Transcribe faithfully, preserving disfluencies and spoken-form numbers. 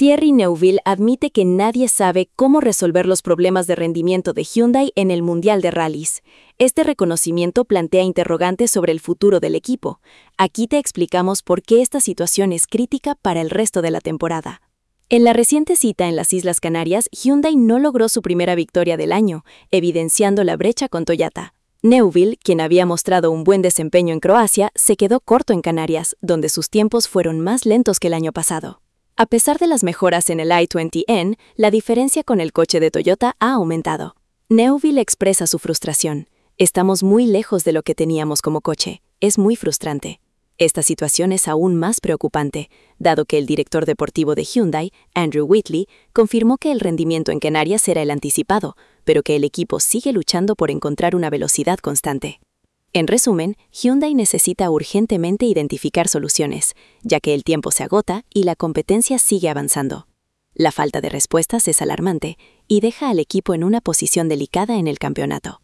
Thierry Neuville admite que nadie sabe cómo resolver los problemas de rendimiento de Hyundai en el Mundial de Rallys. Este reconocimiento plantea interrogantes sobre el futuro del equipo. Aquí te explicamos por qué esta situación es crítica para el resto de la temporada. En la reciente cita en las Islas Canarias, Hyundai no logró su primera victoria del año, evidenciando la brecha con Toyota. Neuville, quien había mostrado un buen desempeño en Croacia, se quedó corto en Canarias, donde sus tiempos fueron más lentos que el año pasado. A pesar de las mejoras en el i veinte N, la diferencia con el coche de Toyota ha aumentado. Neuville expresa su frustración. Estamos muy lejos de lo que teníamos como coche. Es muy frustrante. Esta situación es aún más preocupante, dado que el director deportivo de Hyundai, Andrew Whitley, confirmó que el rendimiento en Canarias era el anticipado, pero que el equipo sigue luchando por encontrar una velocidad constante. En resumen, Hyundai necesita urgentemente identificar soluciones, ya que el tiempo se agota y la competencia sigue avanzando. La falta de respuestas es alarmante y deja al equipo en una posición delicada en el campeonato.